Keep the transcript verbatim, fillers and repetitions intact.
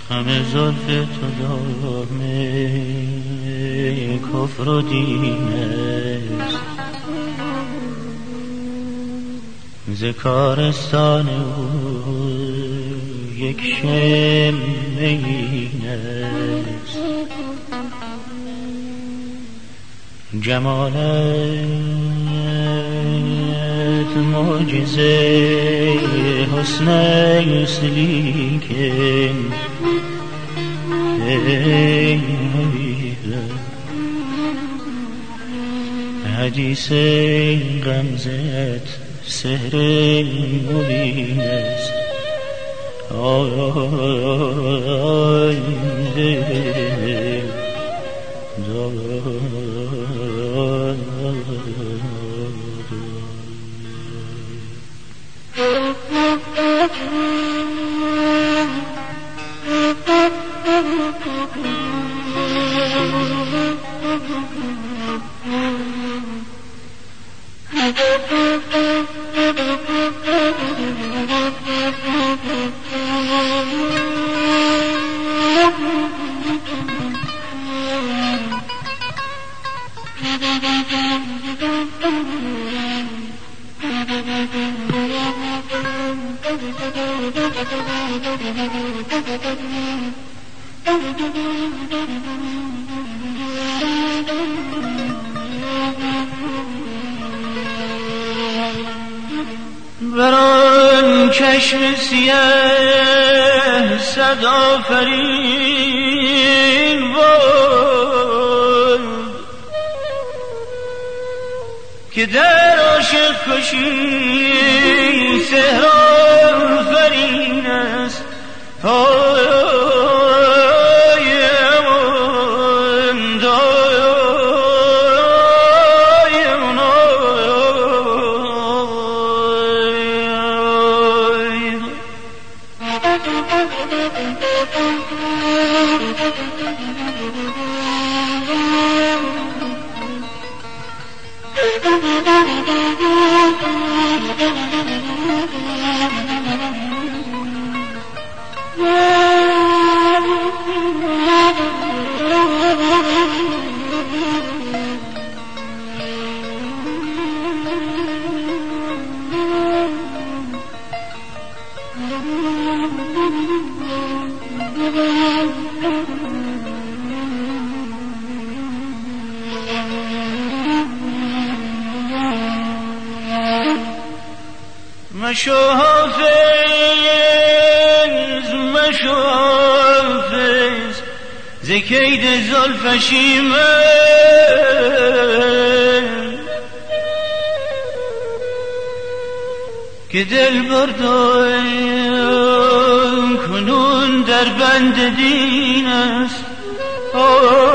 همه زلف تو دامه کفر و دین است، ز کارستان او یک شمه این است. جمالت معجزه حسن است لیکن ای حدیث غمزت سحر مبین است. آی دل بران چشم سیه صد آفرین بود که در عاشق کشی سحر آفرین است. مشو حافظ مشو حافظ ز کید زلفش ایمن که دل بردم کنون در بند دین است.